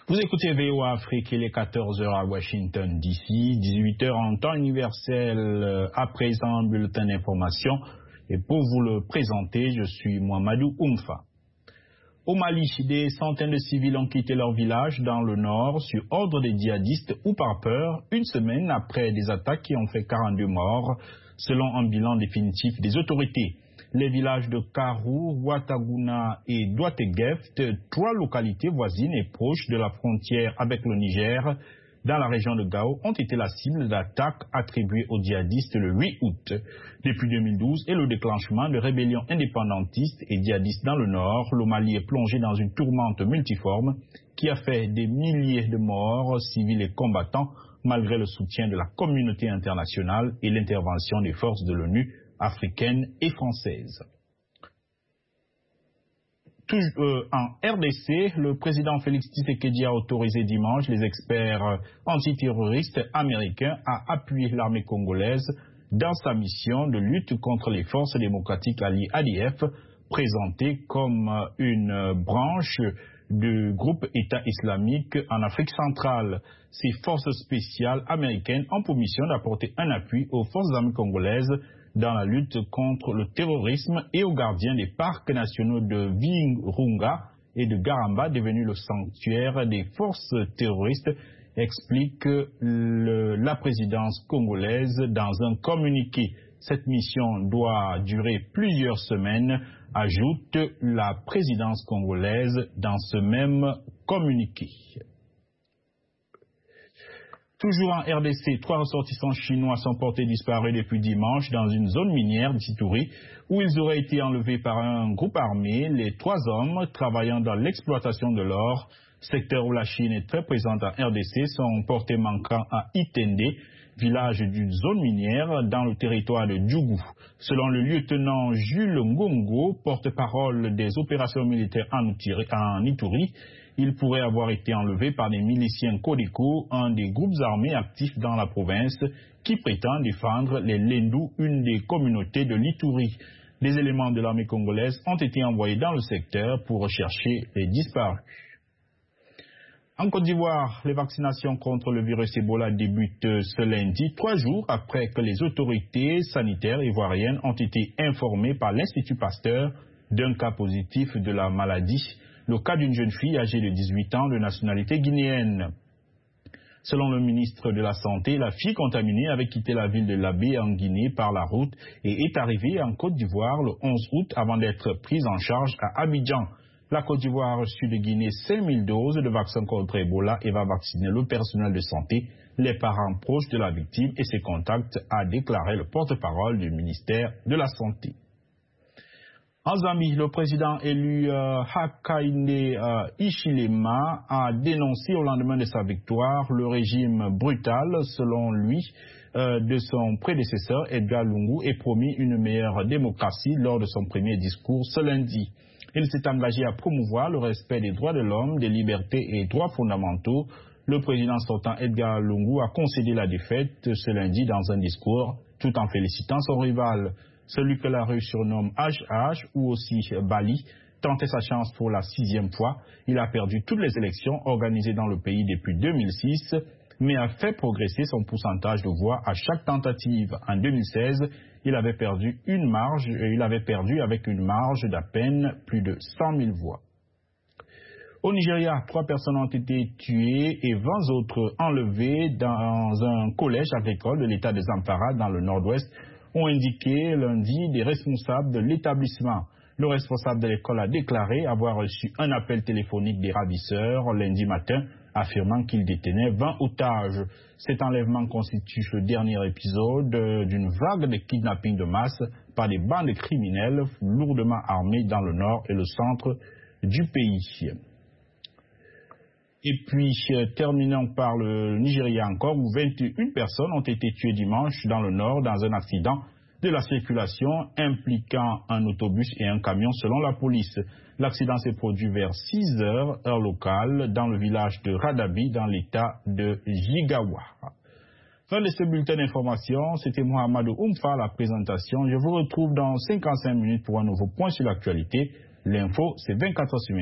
Vous écoutez VOA Afrique, il est 14 h à Washington DC, 18 h en temps universel. À présent, un bulletin d'information. Et pour vous le présenter, je suis Mohamedou Oumfa. Au Mali, des centaines de civils ont quitté leur village dans le nord sur ordre des djihadistes ou par peur, une semaine après des attaques qui ont fait 42 morts, selon un bilan définitif des autorités. Les villages de Karou, Ouattaguna et Douategeft, 3 localités voisines et proches de la frontière avec le Niger, dans la région de Gao, ont été la cible d'attaques attribuées aux djihadistes le 8 août. Depuis 2012 et le déclenchement de rébellions indépendantistes et djihadistes dans le nord, le Mali est plongé dans une tourmente multiforme qui a fait des milliers de morts, civils et combattants, malgré le soutien de la communauté internationale et l'intervention des forces de l'ONU africaines et françaises. En RDC, le président Félix Tshisekedi a autorisé dimanche les experts antiterroristes américains à appuyer l'armée congolaise dans sa mission de lutte contre les forces démocratiques alliées ADF, présentée comme une branche du groupe État islamique en Afrique centrale. Ces forces spéciales américaines ont pour mission d'apporter un appui aux forces armées congolaises dans la lutte contre le terrorisme et aux gardiens des parcs nationaux de Virunga et de Garamba, devenus le sanctuaire des forces terroristes, explique la présidence congolaise dans un communiqué. Cette mission doit durer plusieurs semaines, ajoute la présidence congolaise dans ce même communiqué. Toujours en RDC, 3 ressortissants chinois sont portés disparus depuis dimanche dans une zone minière d'Ituri où ils auraient été enlevés par un groupe armé. Les 3 hommes travaillant dans l'exploitation de l'or, secteur où la Chine est très présente en RDC, sont portés manquants à Itende, village d'une zone minière dans le territoire de Djougou. Selon le lieutenant Jules Ngongo, porte-parole des opérations militaires en Ituri, il pourrait avoir été enlevé par des miliciens Codeco, un des groupes armés actifs dans la province, qui prétend défendre les Lendou, une des communautés de l'Ituri. Des éléments de l'armée congolaise ont été envoyés dans le secteur pour rechercher les disparus. En Côte d'Ivoire, les vaccinations contre le virus Ebola débutent ce lundi, 3 jours après que les autorités sanitaires ivoiriennes ont été informées par l'Institut Pasteur d'un cas positif de la maladie, le cas d'une jeune fille âgée de 18 ans de nationalité guinéenne. Selon le ministre de la Santé, la fille contaminée avait quitté la ville de Labé en Guinée par la route et est arrivée en Côte d'Ivoire le 11 août avant d'être prise en charge à Abidjan. La Côte d'Ivoire a reçu de Guinée 5000 doses de vaccins contre Ebola et va vacciner le personnel de santé, les parents proches de la victime et ses contacts, a déclaré le porte-parole du ministère de la Santé. En Zambie, le président élu Hakainde Hichilema a dénoncé au lendemain de sa victoire le régime brutal, selon lui, de son prédécesseur Edgar Lungu et promis une meilleure démocratie lors de son premier discours ce lundi. Il s'est engagé à promouvoir le respect des droits de l'homme, des libertés et droits fondamentaux. Le président sortant Edgar Lungu a concédé la défaite ce lundi dans un discours tout en félicitant son rival. Celui que la rue surnomme HH ou aussi Bali tentait sa chance pour la 6e fois. Il a perdu toutes les élections organisées dans le pays depuis 2006, mais a fait progresser son pourcentage de voix à chaque tentative. En 2016, il avait perdu avec une marge d'à peine plus de 100 000 voix. Au Nigeria, 3 personnes ont été tuées et 20 autres enlevées dans un collège agricole de l'État de Zamfara dans le nord-ouest, ont indiqué lundi des responsables de l'établissement. Le responsable de l'école a déclaré avoir reçu un appel téléphonique des ravisseurs lundi matin, affirmant qu'il détenait 20 otages. Cet enlèvement constitue le dernier épisode d'une vague de kidnapping de masse par des bandes criminelles lourdement armées dans le nord et le centre du pays. Et puis, terminons par le Nigeria encore, où 21 personnes ont été tuées dimanche dans le nord dans un accident de la circulation impliquant un autobus et un camion selon la police. L'accident s'est produit vers 6 heures, heure locale, dans le village de Radabi, dans l'état de Jigawa. Fin de ce bulletin d'information, c'était Mohamedou Oumfa à la présentation. Je vous retrouve dans 55 minutes pour un nouveau point sur l'actualité. L'info, c'est 24 heures sur